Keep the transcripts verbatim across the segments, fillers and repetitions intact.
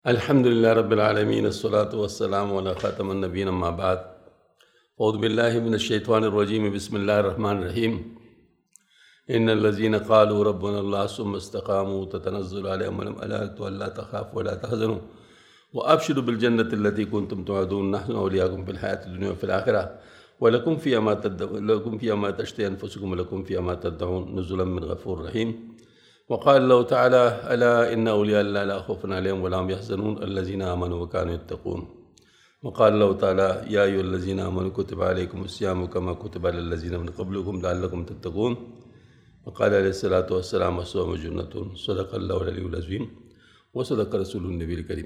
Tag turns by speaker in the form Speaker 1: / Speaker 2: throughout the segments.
Speaker 1: الحمد لله رب العالمين الصلاة والسلام على خاتم النبيين أما بعد أعوذ بالله من الشيطان الرجيم بسم الله الرحمن الرحيم إن الذين قالوا ربنا الله ثم استقاموا تتنزل عليهم الملائكة ألا تخافوا ولا تحزنوا وأبشروا بالجنة التي كنتم توعدون نحن أولياؤكم في الحياة الدنيا وفي الآخرة ولكم فيها ما تدعون لكم فيها ما تشتهي أنفسكم ولكم فيها ما تدعون نزلا من غفور رحيم. وقال الله تعالى ألا إن أولياء الله لا خوف عليهم ولا هم يحزنون الذين آمنوا وكانوا يتقون. وقال الله تعالى يا أيها الذين آمنوا كتب عليكم الصيام كما كتب على الذين من قبلكم لعلكم تتقون. وقال عليه الصلاة والسلام الصوم جنة صدق الله العلي العظيم وصدق رسول النبي الكريم.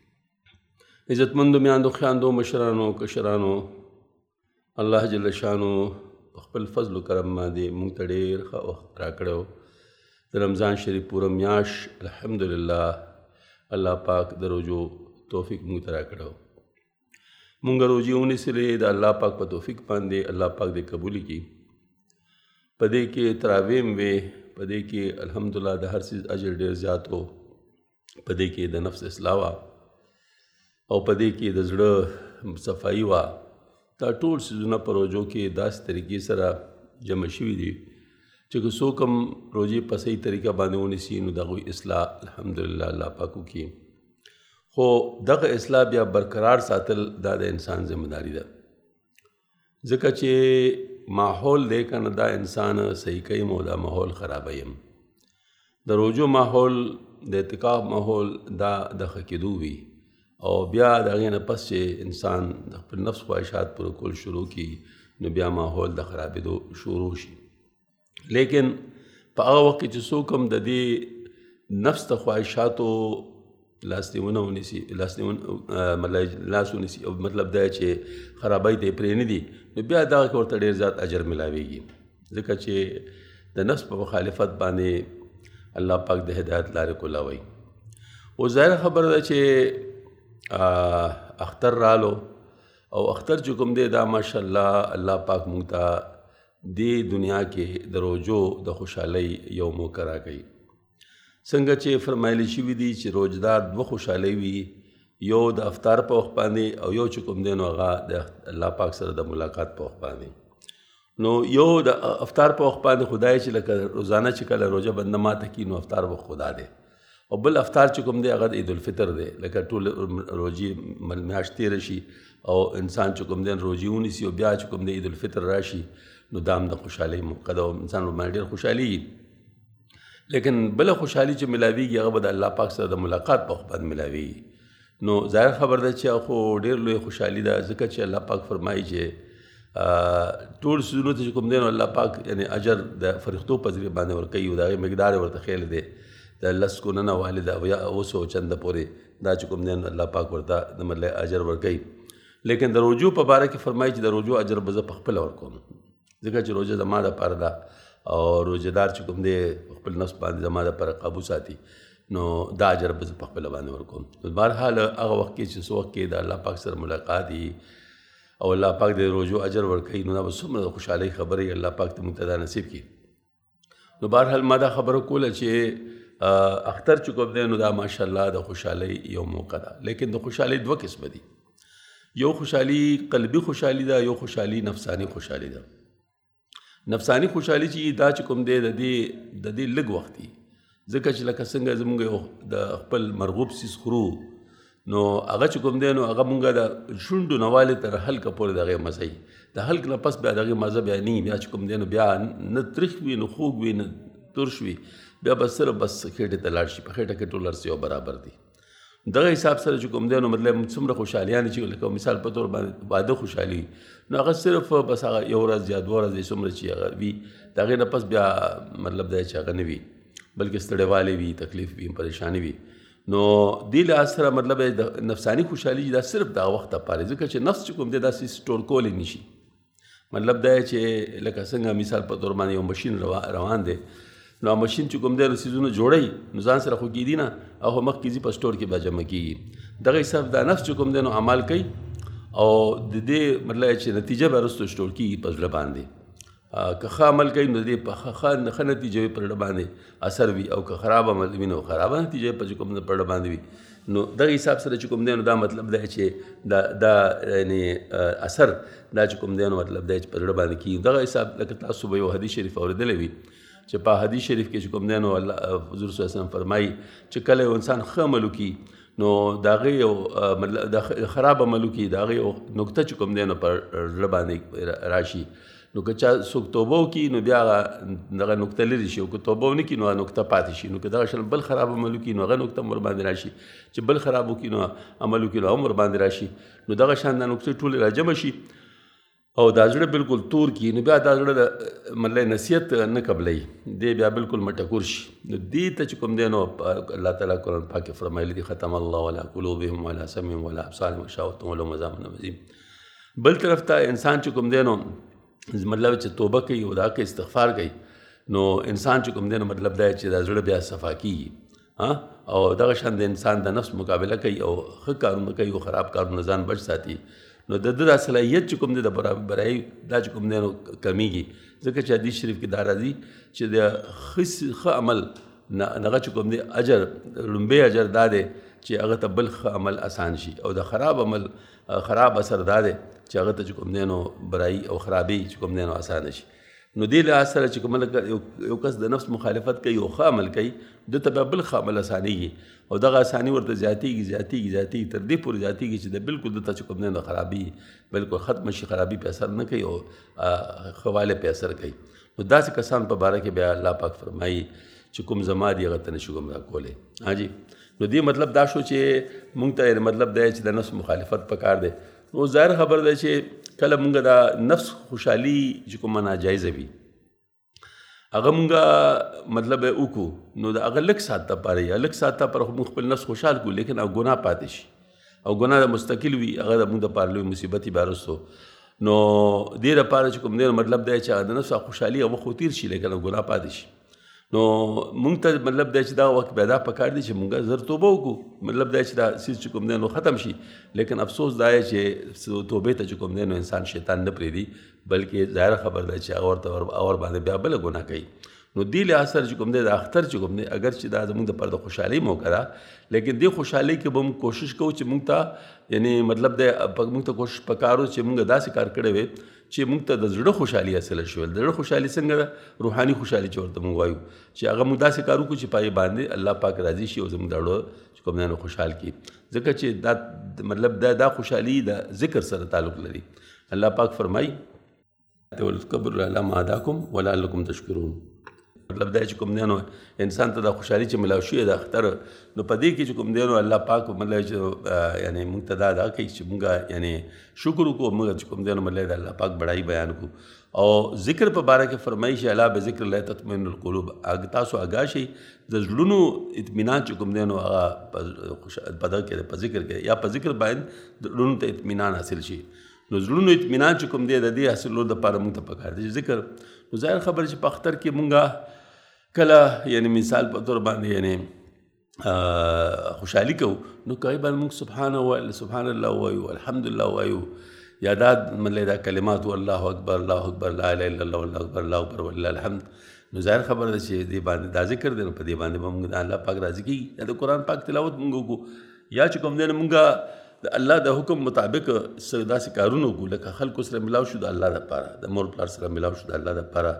Speaker 1: عزتمندو میاندو خیاندو مشرانو کشرانو الله جل شانو خپل فضل و کرم باندې موږ ته ډېر ښه وخت راکړی د رمضان شریف پوره میاشت الحمدلله الله پاک د روژو توفیق موږ ته راکړی و. موږ روژې ونیسلې د الله پاک په توفیق باندې الله پاک دې قبول کړي. په دې کې تراویح هم وې، په دې کې الحمدلله د هر څیز اجر ډېر زیات و، په دې کې د نفس اصلاح وه او په دې کې د زړه صفایي وه. دا ټول څیزونه په روژو کې داسې طریقې سره جمع شوي دي چې که څوک هم روژې په صحیح طریقه باندې ونیسي نو د هغوی اصلاح الحمدلله الله پاک وکړي. خو دغه اصلاح بیا برقرار ساتل دا د انسان ذمہداري ده، ځکه چې ماحول دی که نه دا انسان صحیح کوي او دا ماحول خرابوي هم. د روژو ماحول د اعتکاف ماحول دا د ښه کېدو وي او بیا د هغې نه پس چې انسان د خپل نفس خواهشات پوره کول شروع کړي نو بیا ماحول د خرابېدو شروع شي. لیکن په هغه وخت کې چې څوک هم د دې نفس د خواهشاتو لاسنیونه ونیسي لاسنیونه لاس ونیسي او مطلب دا چې خرابۍ ته یې پرېنږدي نو بیا دغه کې ورته ډېر زیات اجر ملاویږي، ځکه چې د نفس په مخالفت باندې الله پاک د هدایت لارې کولاوي. اوس ظاهره خبره ده چې اختر رالو او اختر چې کوم دی دا ماشاءالله الله پاک موږ ته دې دنیا کې د روژو د خوشحالۍ یو موقع راکوي. څنګه چې فرمایلی شوي دي چې روژدار دوه خوشحالۍ وي، یو د افطار په وخت باندې او یو چې کوم دی نو هغه د الله پاک سره د ملاقات په وخت باندې. نو یو د افطار په وخت باندې خدای چې لکه روزانه چې کله روژه بنده ماته کړي نو افطار وخت خدا دی، او بل افطار چې کوم دی هغه د عید الفطر دی. لکه ټول روژې میاشت تېره شي او انسان چې کوم دی روژې ونیسي او بیا چې کوم دی عید الفطر راشي نو دا هم د خوشحالۍ موقع ده او انسان باندې ډېر خوشحالېږي. لیکن بله خوشحالي چې ملاویږي هغه به د الله پاک سره د ملاقات په وخت باندې ملاویږي. نو ظاهر خبر ده چې خو ډېر لوی خوشحالي ده، ځکه چې الله پاک فرمایي چې ټول څیزونو ته چې کوم دی نو الله پاک یعنی اجر د فرښتو په ذریعه باندې ورکوي او د هغې مقدار یې ورته خیال دی د لس کوننه والده او یا اوه سوه چنده پورې دا چې کوم دی نو الله پاک ورته د مطلب اجر ورکوي. لیکن د روژو په باره کې فرمایي چې د روژو اجر به زه پخپله ورکوم، ځکه چې روژه زما دپاره ده او روژهدار چې کوم دی خپل نفس باندې زما دپاره قابو ساتي نو دا اجر به زه پخپله باندې ورکوم. نو بهرحال هغه وخت کې چې څه وخت کې د الله پاک سره ملاقات وي او الله پاک د روژو اجر ورکوي نو دا به څومره د خوشحالۍ خبرې الله پاک ته موږ ته دا نصیب کړي. نو بهرحال ما دا خبره کوله چې اختر چې کوم دی نو دا ماشاءالله د خوشحالۍ یو موقع ده. لیکن د خوشحالۍ دوه قسمه دي، یو خوشحالي قلبي خوشحالي ده، یو خوشحالي نفساني خوشحالي ده. نفسانی خوشحالي چې دا چې کوم دی د دې د دې لږ وخت دي، ځکه چې لکه څنګه زموږ یو د خپل مرغوب څیز خورو نو هغه چې کوم دی نو هغه مونږ د شونډو نه والې تر حلقه پورې د هغې مزه وي، د حلق نه پس بیا د هغې مزه بیا نه وي، بیا چې کوم دی نو بیا نه تریخ وي نه خوږ وي نه ترش وي، بیا بس صرف بس خېټې ته لاړ شي، په خېټه کې ټول هر څه یو برابر دي. دغه حساب سره چې کوم دی نو مطلب څومره خوشحالیانې چې لکه مثال په طور باندې واده خوشحالي نو هغه صرف بس هغه یو ورځ یا دوه ورځې څومره چې هغه وي د هغې نه پس بیا مطلب دا چې هغه نه وي بلکې ستړیوالی وي، تکلیف وي، پریشاني وي. نو دې لحاظ سره مطلب د نفساني خوشحالي دا صرف دغه وخت دپاره، ځکه چې نفس چې کوم دی داسې سټور کولی نه شي. مطلب دا چې لکه څنګه مثال په طور باندې یو مشین روان دی نو ماشین چې کوم دی نو څیزونه جوړوي نو ځان سره خو کېدي نه او خو مخکې ځي په سټور کې بیا جمع کېږي. دغه حساب دا نفس چې کوم دی نو عمل کوي او د دې مطلب چې نتیجه به وروسته سټور کېږي په زړه باندې. که ښه عمل کوي نو د دې په ښه ښه نتیجه په زړه باندې اثر وي او که خراب عمل وي نو خرابه نتیجه په چې کوم په زړه باندې وي. نو دغه حساب سره چې کوم دی نو دا مطلب دی چې دا دا یعنی اثر دا چې کوم دی نو مطلب دی چې په زړه باندې کېږي. دغه حساب لکه تاسو به یو حدیث شریف اورېدلی وي چې په حدیث شریف کې چې کوم دی نو الله حضور صلی الله علیه وسلم فرمایي چې کله یو انسان ښه عمل وکړي نو د هغې یو مطلب د خراب عمل وکړي د هغې یو نقطه چې کوم دی نو پر زړه باندې راشي. نو که چا څوک توبه وکړي نو بیا هغه دغه نقطه لرې شي او که توبه ونه کړي نو هغه نقطه پاتې شي. نو که دغه شان بل خراب عمل وکړي نو هغه نقطه هم ورباندې راشي چې بل خراب وکړي نو عمل وکړي نو هم ورباندې راشي. نو دغه شان دا نقطې ټولې راجمع شي او دا زړه بالکل تور کړي نو بیا دا زړه د مطلب نصیحت نه قبلوي دی بیا بالکل مټکور شي. نو دې ته چې کوم دی نو الله تعالیٰ قرآن پاک کې فرمایلی دي ختم الله علی قلوبهم وعلی سمعهم وعلی ابصارهم غشاوة ولهم عذاب عظیم. بل طرف ته انسان چې کوم دی نو مطلب چې توبه کوي او دا کې استغفار کوي نو انسان چې کوم دی نو مطلب دا چې دا زړه بیا صفا کېږي او دغه شان د انسان د نفس مقابله کوي او ښه کارونه کوي او خراب کارونه ځان بچ ساتي. نو د ده دا صلاحیت چې کوم دی د برابرۍ دا چې کوم دی نو کمیږي ځکه چې حدیث شریف کې دا راځي چې د ښه عمل هغه چې کوم دی اجر لومبی اجر دا دی چې هغه ته بل ښه عمل اسان شي او د خراب عمل خراب اثر دا دی چې هغه ته چې کوم دی نو برایي او خرابي چې کوم دی نو اسانه شي. نو دې لحاظ سره چې کوم یو کس د نفس مخالفت کوي او ښه عمل کوي ده ته بیا بل ښه عمل اسانېږي او دغه اساني ورته زیاتېږي زیاتېږي زیاتېږي تر دې پورې زیاتېږي چې د بالکل دته چې کوم دی نو خرابي بالکل ختم شي خرابي پې اثر نه کوي او ښه والی پې اثر کوي. نو داسې کسان په باره کې بیا الله پاک فرمایي چې کوم زما دي هغه ته نشي ګمراه کولی. ها جي نو دې مطلب دا شو چې مونږ ته مطلب دی چې د نفس مخالفت پکار دی. نو ظاهر خبر دی چې کله مونږ دا نفس خوشحالي چې کومه ناجایزه وي هغه مونږه مطلب وکړو نو د هغه لږ ساعت دپاره یا لږ ساعت دپاره خو مونږ خپل نفس خوشحال کړو لیکن او ګناه پاتې شي او ګناه د مستقل وي هغه د مونږ دپاره لوی مصیبت وي بیا وروستو. نو دې دپاره چې کوم دی مطلب دی چې هغه د نفس خوشحالي هغه خو تېر شي لیکن او ګناه پاتې شي. نو مونږ ته مطلب دی چې دا وخت بیا دا پکار دی چې مونږ زر توبه وکړو مطلب دی چې دا څیز چې کوم دی نو ختم شي لیکن افسوس دا دی چې توبې ته چې کوم دی نو انسان شیطان نه پرېږدي بلکې ظاهره خبر دی چې هغه ورته اور باندې بیا بله ګناه کوي. نو دې لحاظ سره چې کوم دی د اختر چې کوم دی اگر چې دا زموږ دپاره د خوشحالۍ موقع ده لیکن دې خوشحالۍ کې به موږ کوشش کوو چې موږ ته یعنی مطلب دی موږ ته کوشش پکار و چې موږ داسې کار کړی وی چې موږ ته د زړه خوشحالي حاصله شول. د زړه خوشحالي څنګه ده روحاني خوشحالي چې ورته موږ وایو چې هغه موږ داسې کار وکړو چې په هغې باندې الله پاک راضي شي او زموږ د زړه چې کوم دی نو خوشحال کړي ځکه چې دا مطلب دا دا خوشحالي د ذکر سره تعلق لري. الله پاک فرمایي وَاذْكُرُوا اللَّهَ مَا هَدَاكُمْ وَلَعَلَّكُمْ تَشْكُرُونَ. مطلب دا چې کوم دی نو انسان ته د خوشحالي چې ملاو شوې د اختر نو په دې کې چې کوم دی نو الله پاک مطلب چې یعنی موږ ته دا دا کوي چې موږ یعنی شکر وکړو موږ چې کوم دی نو مطلب د الله پاک بڑایي بیان کړو او ذکر په باره کې فرمایي چې الا بذکر الله تطمئن القلوب اګ تاسو آګاه شئ د زړونو اطمینان چې کوم دی نو هغه په دغه کې په ذکر کې یا په ذکر باندې د زړونو ته اطمینان حاصل شي. نو زړونو اطمینان چې کوم دی د دې حاصلولو دپاره موږ ته پکار دی ذکر. نو ظاهر خبر چې په اختر کې مونږه کله یعنی مثال په طور باندې یعنی خوشحالي کوو نو کوي باندې موږ سبحان الله سبحان الله وایو الحمدلله وایو یا دا مطلب دا کلمات الله اکبر الله اکبر لا اله الا الله والله اکبر الله اکبر ولله الحمد. نو ظاهر خبره ده چې دې باندې دا ذکر دی نو په دې باندې به موږ د الله پاک راضي کېږي یا د قرآن پاک تلاوت موږ وکړو یا چې کوم دی نو مونږه د الله د حکم مطابق څه داسې کارونه وکړو لکه خلکو سره ملاو شو د الله دپاره د مور پلار سره ملاو شو د الله دپاره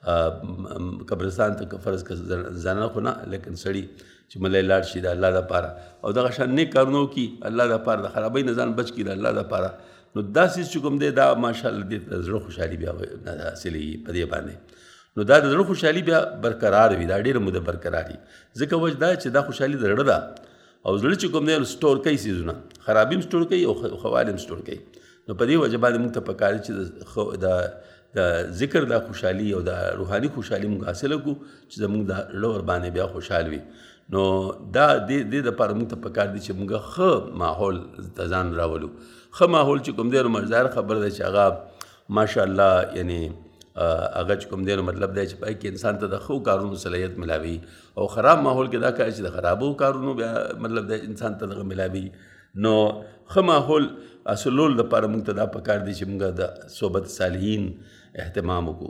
Speaker 1: قبرستان ته فرض که زنانه خو نه لیکن سړي چې ملی لاړ شي د الله دپاره او دغه شان نیک کارونه وکړي الله دپاره د خرابۍ نه ځان بچ کړي د الله دپاره نو دا څیز چې کوم دی دا ماشاءالله دې د زړه خوشحالي بیا حاصلېږي په دې باندې. نو دا د زړه خوشحالي بیا برقرار وي دا ډېره موده برقرار وي ځکه وجه دا چې دا خوشحالي د زړه ده او زړه چې کوم دی نو سټور کوي څیزونه خرابي هم سټور کوي او ښه هم سټور کوي. نو په دې وجه باندې موږ ته پکار دی چې د د ذکر د خوشحالي او د روحاني خوشحالي موږ حاصله کړو چې زموږ د زړه ورباندې بیا خوشحال وي. نو دا دې دپاره موږ ته پکار دی چې موږ ښه ماحول ته ځان راولو. ښه ماحول چې کوم دی نو ظاهر خبره ده چې هغه ماشاءالله یعنی هغه چې کوم دی نو مطلب دی چې پای کې انسان ته د ښو کارونو صلاحیت ملاوي او خراب ماحول کې دا کار چې د خرابو کارونو بیا مطلب دی انسان ته دغه ملاوي. نو ښه ماحول حاصلولو دپاره موږ ته دا پکار دی چې موږ د صحبت صالحین اهتمام وکړو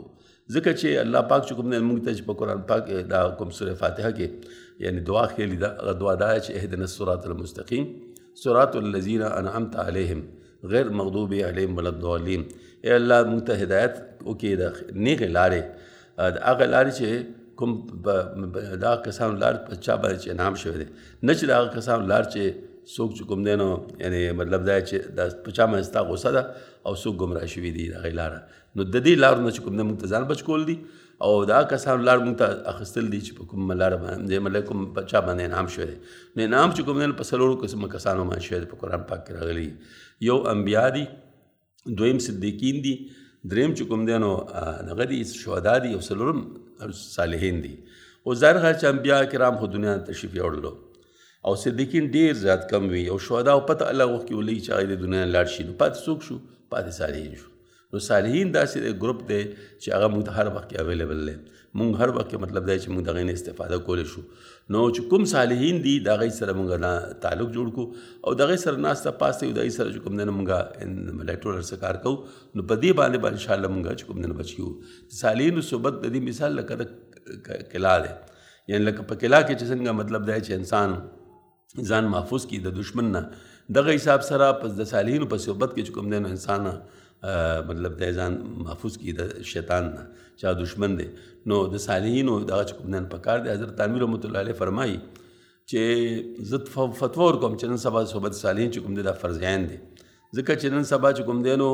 Speaker 1: ځکه چې الله پاک چې کوم دی موږ ته چې په قرآن پاک دا کوم سورې فاتحه کې یعنی دعا ښیلې ده هغه دعا دا چې اهدنا الصراط المستقیم صراط الذین انعمت علیهم غیر مغضوب علیهم ولا الضالین. ای الله موږ ته هدایت وکړي د نیغې لارې د هغه لارې چې کوم د هغه کسانو لار په چا باندې چې انعام شوی دی، نه چې د هغه کسانو لار چې څوک چې کوم دی نو یعنی مطلب دا چې دا په چا باندې ستا غوسه ده او څوک ګمراه شوي دي د هغې لاره. نو د دې لارو نه چې کوم دی موږ ته ځان بچ کول دي او د هغه کسانو لار موږ ته اخیستل دي چې په کومه لاره باندې مطلب کوم په چا باندې انعام شوی دی. نو انعام چې کوم دی په څلورو قسمه کسانو باندې شوی دی په قرآن پاک کې راغلي. یو انبیا دي، دویم صدیقین دي، دریم چې کوم دی نو هغه دي شهدا دي، او څلورم صالحین دي. او ظاهر خیر چې انبیا کرام خو دنیا ته تشریف یوړلو او صدیقین ډېر زیات کم وي، او شهدا او پته الله وخت کې ولګي چې هغه د دنیا نه لاړ شي. نو پاتې څوک شو؟ پاتې صالحین شو. نو صالحین داسې ګروپ دی چې هغه موږ ته هر وخت کې اویلیبل دی. موږ هر وخت کې مطلب دی چې موږ د هغې نه استفاده کولی شو. نو چې کوم صالحین دي د هغې سره موږ نه تعلق جوړ کړو او د هغې سره ناسته پاسته یو د هغې سره چې کوم دی نه موږ ټول هر څه کار کوو. نو په دې باندې به انشاءالله موږ چې کوم دی نه بچ کیو. د صالحینو صحبت د دې مثال لکه د قلعه دی، یعنی لکه په قلعه کې چې څنګه مطلب دی چې انسان ځان محفوظ کړي د دشمن نه، دغه حساب سره پس د صالحینو په صحبت کې چې کوم دی نو انسان مطلب دی ځان محفوظ کړي د شیطان نه چې دشمن دی. نو د صالحینو دغه چې کوم دی پکار دی. حضرت تعمیر رحمت الله علیه فرمایي چې زه فتوا ورکوم چې نن سبا صحبت صالحین چې کوم دی دا فرض عین دی، ځکه چې نن سبا چې کوم دی نو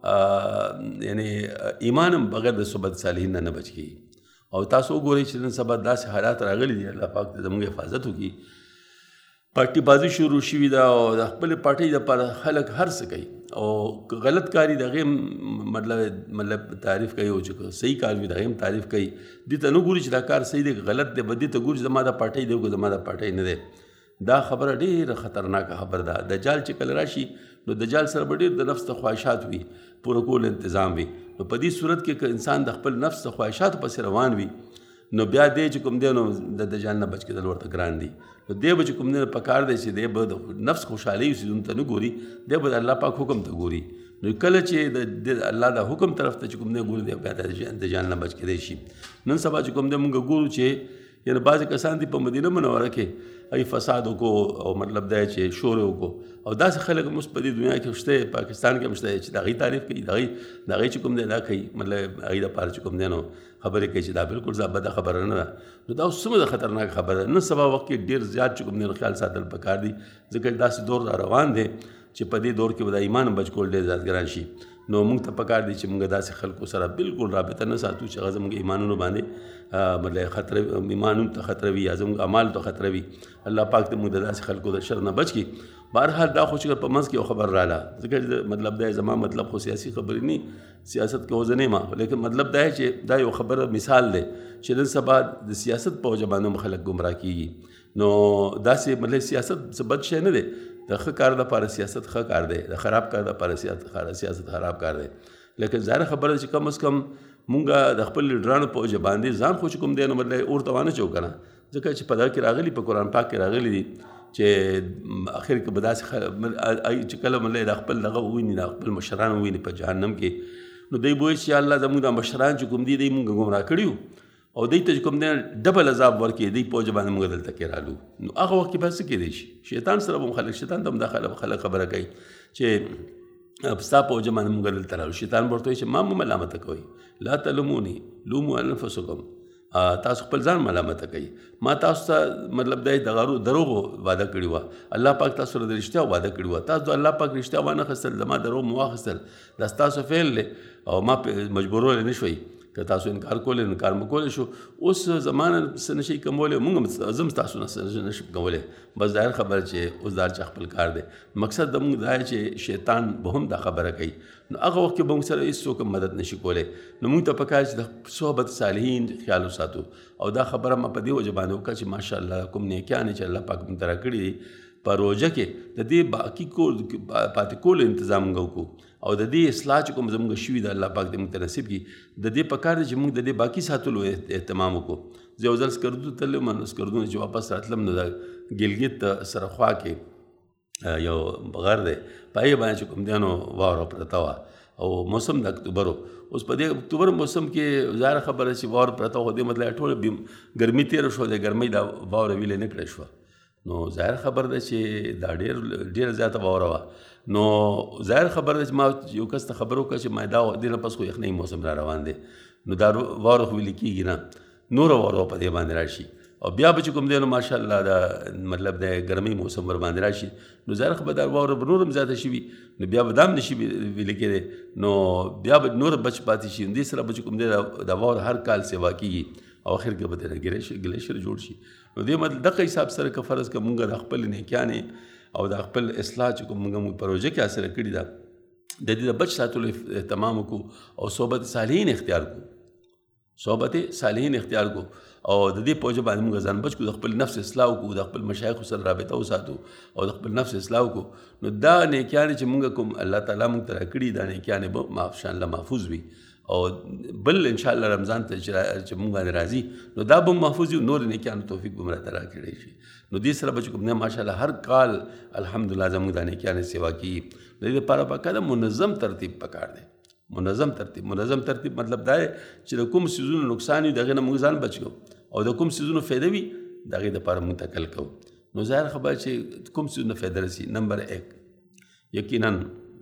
Speaker 1: یعنی ایمان هم بغیر د صحبت صالحین نه نه بچ کېږي. او تاسو وګورئ چې نن سبا داسې حالات راغلي دي، الله پاک دې زموږ حفاظت وکړي. پارټي بازي شروع شوي ده او د خپلې پارټۍ دپاره خلک هر څه کوي، او غلط کاري د هغې مطلب مطلب تعریف کوي، او چې صحیح کار وي د هغې هم تعریف کوي. دې ته نه ګوري چې دا کار صحیح دی که غلط دی، به دې ته ګوري چې زما دا پارټۍ دی که زما دا پارټۍ نه دی. دا خبره ډېره خطرناکه خبره ده. دجال چې کله راشي نو دجال سره به ډېر د نفس د خواهشات وي، پوره کول انتظام وي. نو په دې صورت کې که انسان د خپل نفس د خواهشاتو پسې روان وي نو بیا دی چې کوم دی نو د دجال نه بچ کېدل ورته ګران دي. نو دی به چې کوم دی پکار دی چې دی به د نفس خوشحالۍ اوسېدونکو ته نه ګوري، دی به د الله پاک حکم ته ګوري. نو کله چې د الله د حکم طرف ته چې کوم دی ګوري، دی بیا د دجال نه بچ کېدی شي. نن سبا چې کوم دی موږ ګورو چې یعنی بعضې کسان دي په مدینه منوره کې هغوی فساد وکړو او مطلب دا چې شور یې وکړو، او داسې خلک هم اوس په دې دنیا کې شته، پاکستان کې هم شته چې د هغوی تعریف کوي، د هغوی د هغوی چې کوم دی دا کوي، مطلب هغوی دپاره چې کوم دی نو خبرې کوي چې دا بالکل بده خبره نه ده. نو دا اوس څومره خطرناکه خبره ده. نن سبا وخت کې ډېر زیات چې کوم دی نو خیال ساتل پکار دي، ځکه داسې دور را روان دی چې په دې دور کې به د ایمان بچ کول ډېر زیات ګران شي. نو موږ ته پکار دي چې موږ داسې خلکو سره بالکل رابطه نه ساتو چې هغه زموږ ایمانونو باندې مطلب خطره ایمانونو ته خطره وي یا زموږ اعمالو ته خطره وي. الله پاک دې موږ د داسې خلکو د شر نه بچ کړي. بهرحال دا خو چې په منځ کې یو خبر راله، ځکه مطلب دا زما مطلب خو سیاسي خبرې نه، سیاست کې وزه نه یم، لیکن مطلب دا چې دا یو خبره مثال دی چې نن سبا د سیاست په وجه باندې هم خلک ګمراه کېږي. نو داسې مطلب سیاست څه بد شی نه دی، د ښه کار دپاره سیاست ښه کار دی، د خراب کار دپاره سیاست خراب کار دی. لیکن ظاهره خبره چې کم از کم مونږ د خپل لیډرانو په وجه باندې ځان خو چې کوم دی نو مطلب اور ته وانه چو که نه، ځکه چې په دغه کې راغلي، په قرآن پاک کې راغلي دي چې اخر کې به داسې چې کله مطلب د خپل دغه وویني، د خپل مشران وویني په جهنم کې، نو دی به وایي چې الله زموږ د مشران چې کوم دي دی مونږ ګمراه کړي او دوی ته چې کوم دی ډبل عذاب ورکړي، دوی په وجه باندې موږ دلته کې رالو. نو هغه وخت کې به څه کېدی شي؟ شیطان سره به هم خلک، شیطان ته هم دا خلک خبره کوي چې ستا په وجه باندې موږ دلته رالو. شیطان به ورته وایي چې ما مه ملامته کوئ، لا تلوموني لوموا انفسکم، تاسو خپل ځان ملامته کوي. ما تاسو ته مطلب دی د دروغو وعده کړې وه، الله پاک تاسو سره د رښتیا وعده کړې وه، تاسو د الله پاک رښتیا وانه خیستل، زما دروغ مو واخیستل، دا ستاسو فعل دی او ما مجبورولی نه شوئ. که تاسو انکار کولی نو انکار مو کولی شو. اوس زمانه څه نشئ کولی، موږ هم زه هم تاسو نه څه نشم کولی. بس ظاهر خبره چې اوس دا هر چا خپل کار دی. مقصد د موږ دا دی چې شیطان به هم دا خبره کوي، نو هغه وخت کې به موږ سره هېڅوک هم مدد نشي کولی. نو موږ ته پکار چې د صحبت صالحین خیال وساتو. او دا خبره ما په دې وجه باندې وکړه چې ماشاءالله کوم نیکیانې چې الله پاک موږ ته راکړي دي په روژه کې د دې باقي کول پاتې کولو انتظام موږ وکړو، او د دې اصلاح چې کوم زموږ شوي ده الله پاک دې موږ ته نصیب کړي. د دې پکار دی چې موږ د دې باقي ساتلو اهتمام وکړو. زه یو ځل سکردو تللی وم، نو سکردو نه چې واپس راتلم نو د ګلګت سره خوا کې یو غر دی، په هغې باندې چې کوم دی نو واوره پرته وه. او موسم د اکتوبر و. اوس په دې اکتوبر موسم کې ظاهره خبره چې واوره پرته خو دې مطلب ټوله ګرمي تېره شوه، د ګرمۍ دا واوره ویلې نه کړې شوه. نو ظاهر خبر ده چې دا ډېر ډېره زیاته واوره وه. نو ظاهر خبر ده چې ما یو کس ته خبر وکړه چې ما دا دې نه پس خو یخنۍ موسم را روان دی، نو دا واوره خو ویلې کېږي نه، نوره واوره په دې باندې راشي او بیا به چې کوم دی نو ماشاءالله دا مطلب د ګرمۍ موسم ور باندې راشي، نو ظاهر خبر دا واوره به نور هم زیاته شي وي، نو بیا به دا هم نشي ویلې کېدی، نو بیا به نور بچ پاتې شي. دې سره به چې کوم دی دا واوره هر کال سیوا کېږي او اخر کې به ترې ګلیشر جوړ شي. نو دې مطلب دغه حساب سره که فرض که مونږ د خپل نیکیانې او د خپل اصلاح چې کوم مونږ پروژه کې حاصله کړې ده د دې د بچ ساتلو اهتمام وکړو او صحبت صالحین اختیار کړو، صحبت صالحین اختیار کو او د دې په وجه باندې موږ ځان بچ کړو، د خپل نفس اصلاح وکړو، د خپل مشایخو سره رابطه وساتو او د خپل نفس اصلاح وکړو. نو دا نیکیانې چې موږ کوم الله تعالی موږ ته راکړي دا نیکیانې به ماشاءالله محفوظ وي او بل انشاءالله رمضان ته چې موږ باندې راځي نو دا به محفوظ وي، نور نیکیانو توفیق به مراته راکړی شي. نو دې سره به چې کوم نه ماشاءالله هر کال الحمدلله زموږ دا نیکیانې سیوا کیږي. د دې لپاره باقاعده منظم ترتیب پکار دی، منظم ترتیب. منظم ترتیب مطلب دا دی چې د کوم څیزونو نقصان وي د هغې نه موږ ځان بچ کړو او د کوم څیزونو فایده وي د هغې دپاره موږ تکل کوو. نو ظاهر خبره چې کوم څیزونه فایده رسي، نمبر ایک یقینا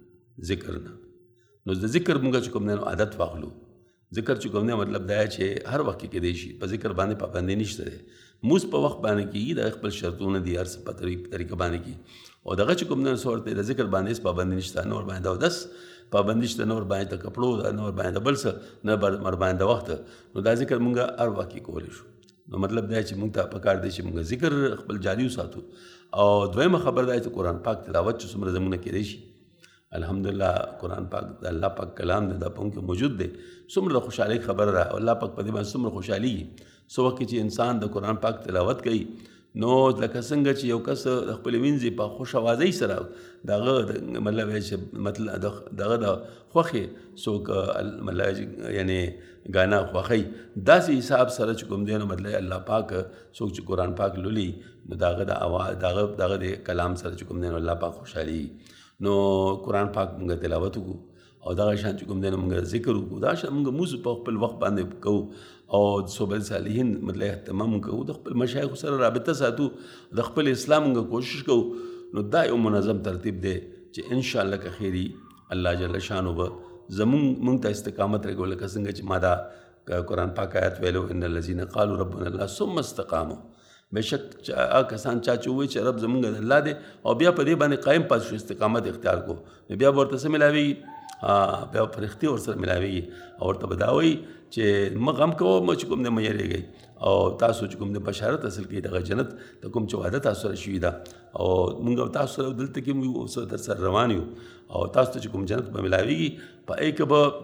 Speaker 1: ذکر نه. نو د ذکر موږ چې کوم دی نو عادت واخلو. ذکر چې کوم دی مطلب دا چې هر وخت کې کېدی شي، په ذکر باندې پابندي نشته دی. موس په وخت باندې کېږي، د خپل شرطونه دي، هر څه په طریقه باندې کېږي او دغه چې کوم دی څه ورته د ذکر باندې هېڅ پابندي نشته، نه ورباندې د اودس پابندي شته، نه ورباندې د کپړو ده، نه ورباندې د بل څه، نه ورباندې د وخت. نو دا ذکر موږ هر وخت کې کولی شو. نو مطلب دا چې موږ ته پکار دی چې موږ ذکر خپل جاري وساتو. او دویمه خبر دا چې قرآن پاک تلاوت چې څومره زموږ نه کېدی شي، الحمدلله قرآن پاک د الله پاک کلام دی، دا په موږ کې موجود دی. څومره د خوشحالۍ خبره ده، الله پاک په دې باندې څومره خوشحالېږي. څه وخت چې انسان د قرآن پاک تلاوت کوي نو لکه څنګه چې یو کس د خپلې وینځي په خوش اوازۍ سره د هغه مطلب چې مطلب دغه د خوښې څوک مطلب یعنې ګانا خوښوي، داسې حساب سره چې کوم دی نو مطلب الله پاک څوک چې قرآن پاک لولي نو د هغه د اواز دغه دغه د کلام سره چې کوم دی نو الله پاک خوشحالېږي. نو قرآن پاک موږ تلاوت وکړو او دغه شان چې کوم دی نو موږ ذکر وکړو، دا شان موږ موږ په خپل وخت باندې کوو او د صحبت صالحین مطلب اهتمام کوو، د خپل مشایخو سره رابطه ساتو، د خپل اسلام موږ کوشش کوو. نو دا یو منظم ترتیب دی چې انشاءالله که خیري الله جل شانو به زمونږ موږ ته استقامت راکوي. لکه څنګه چې ما دا قرآن پاک آیات ویلو ان الذین قالوا ربنا الله ثم استقاموا، بېشک هغه کسان چا چې ووایي چې رب زمونږ الله دی او بیا په دې باندې قایم پاتې شو، استقامت اختیار کو، نو بیا به ورته څه ملاویږي؟ بیا فرښتې ورسره ملاویږي او ورته به دا وایي چې مه غم کوه، مه چې کوم دی مه یېرېږئ او تاسو چې کوم دی بشارت حاصل کړئ دغه جنت د کوم چې وعده تاسو سره شوي ده او موږ تاسو سره دلته کې موږ اوس در سره روان یو او تاسو ته چې کوم جنت به ملاویږي په هغې کې به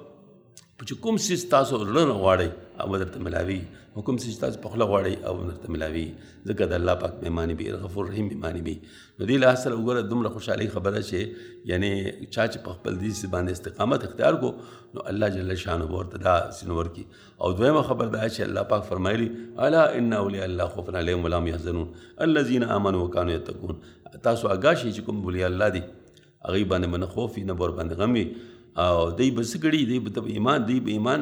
Speaker 1: چې کوم څیز تاسو زړه نه غواړئ او به درته ملاویږي، او کوم څیز تاسو په خوله غواړئ او به درته ملاویږي، ځکه د الله پاک مهماني وي، غفور رحیم مهماني وي. نو دې لحاظ سره وګوره دومره خوشحالۍ خبره چې یعنې چا چې په خپل دین باندې استقامت اختیار کو نو الله جل شانه به ورته دا سینه ورکړي. او دویمه خبر دا چې الله پاک فرمایلي الا ان اولیاء الله خوف علیهم ولا هم یحزنون الذین آمنوا وکانوا یتقون. تاسو آګاه شئ چې کوم اولیاء الله دي هغوی باندې به نه خوف وي نه به ورباندې غم وي او دی به څه کړي، دی به ایمان دی به ایمان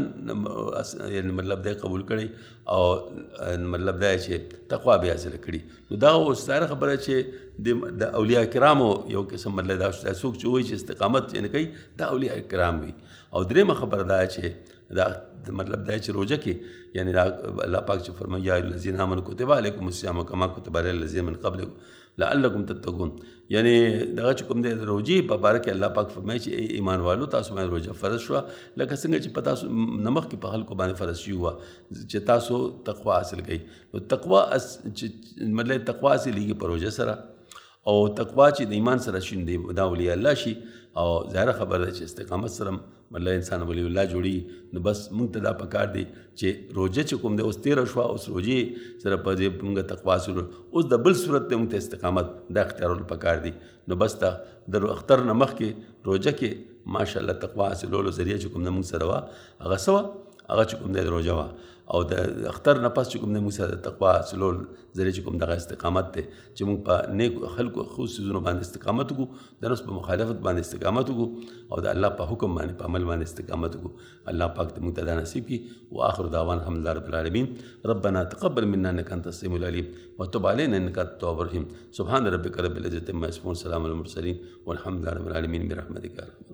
Speaker 1: یعنې مطلب دی قبول کړی او مطلب دا چې تقوا به حاصله کړي. نو دا اوس ظاهره خبره چې د اولیاء کرامو یو قسم مطلب دا څوک چې وایي چې استقامت یعنې کوي دا اولیاء کرام وي. او درېیمه خبره دا چې دا مطلب دا چې روژه کې یعنې دا الله پاک چې فرمایي یا الذین آمنوا کتب علیکم الصیام کما کتب علی الذین من قبلکم لعلکم تتقون، یعنې دغه چې کوم دی د روژې په باره کې الله پاک فرمایي چې ایمان والو تاسو باندې روژه فرض شوه لکه څنګه چې په تاسو نه مخکې په خلکو باندې فرض شوي وه چې تاسو تقوا حاصل کړئ. نو تقوا چې مطلب تقوا حاصلېږي په روژه سره او تقوا چې د ایمان سره شین دی دا اولیاء الله شي. او ظاهره خبره ده چې استقامت سره مطلب انسان ولی الله جوړي. نو بس موږ ته دا پکار دی چې روژه چې کوم دی اوس تېره شوه، اوس روژې سره په دې موږ تقوا حاصل اوس د بل صورت دی موږ ته استقامت دا اختیارول پکار دی. نو بس دا د اختر نه مخکې روژه کې ماشاءالله تقوا حاصلولو ذریعه چې کوم نه موږ سره وه هغه څه وه هغه چې کوم دی د روژه وه او د اختر نه پس چې کوم دی موږ سره د تقوا څلور ذریعې چې کوم دغه استقامت دی چې موږ په نیکو خلکو ښو څیزونو باندې استقامت وکړو د نفس په مخالفت باندې استقامت وکړو او د الله په حکم باندې په عمل باندې استقامت وکړو. الله پاک دې موږ ته دا نصیب کړي. وآخر دعوانا الحمد لله رب العالمین. ربنا تقبل منا انك انت السميع العليم وتب علينا انك انت التواب الرحيم. سبحان ربك رب العزة عما يصفون. سلام على المرسلين والحمد لله رب العالمين برحمتك.